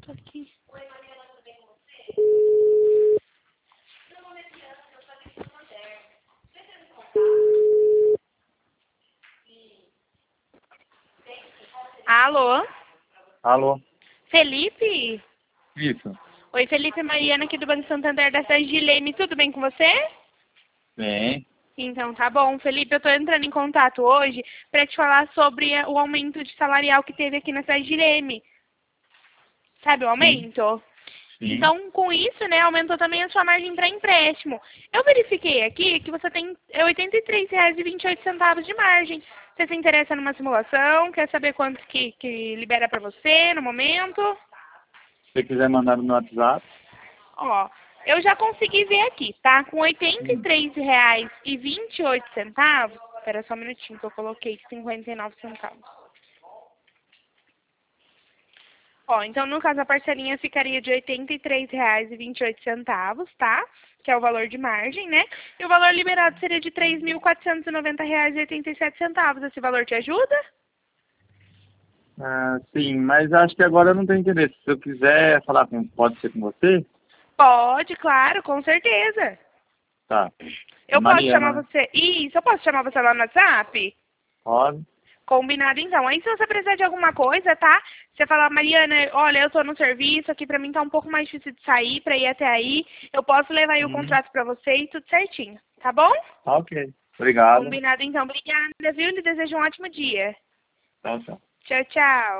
tô aqui. Alô? Alô? Felipe? Isso. Oi, Felipe, Mariana aqui do Banco Santander da cidade de Leme. Tudo bem com você? Bem. Então, tá bom. Felipe, eu tô entrando em contato hoje para te falar sobre o aumento de salarial que teve aqui na cidade de Leme. Sabe o Sim. aumento? Sim. Então, com isso, né, aumentou também a sua margem para empréstimo. Eu verifiquei aqui que você tem R$ 83,28 de margem. Você se interessa numa simulação? Quer saber quanto que libera para você no momento? Se você quiser mandar no meu WhatsApp. Ó, eu já consegui ver aqui, tá? Com R$ 83,28. Espera só um minutinho que eu coloquei 59 centavos. Ó, então no caso a parcelinha ficaria de R$ 83,28, tá? Que é o valor de margem, né? E o valor liberado seria de R$ 3.490,87. Esse valor te ajuda? Ah, sim, mas acho que agora eu não tenho interesse. Se eu quiser falar com, pode ser com você? Pode, claro, com certeza. Tá. É Eu posso chamar Mariana, né? você. Isso, eu posso chamar você lá no WhatsApp? Pode? Combinado então. Aí se você precisar de alguma coisa, tá? Você fala, Mariana, olha, eu tô no serviço, aqui pra mim tá um pouco mais difícil de sair, pra ir até aí. Eu posso levar aí o contrato pra você e tudo certinho, tá bom? Ok. Obrigado. Combinado então. Obrigada, viu? Lhe desejo um ótimo dia. Tchau, tchau. Tchau, tchau.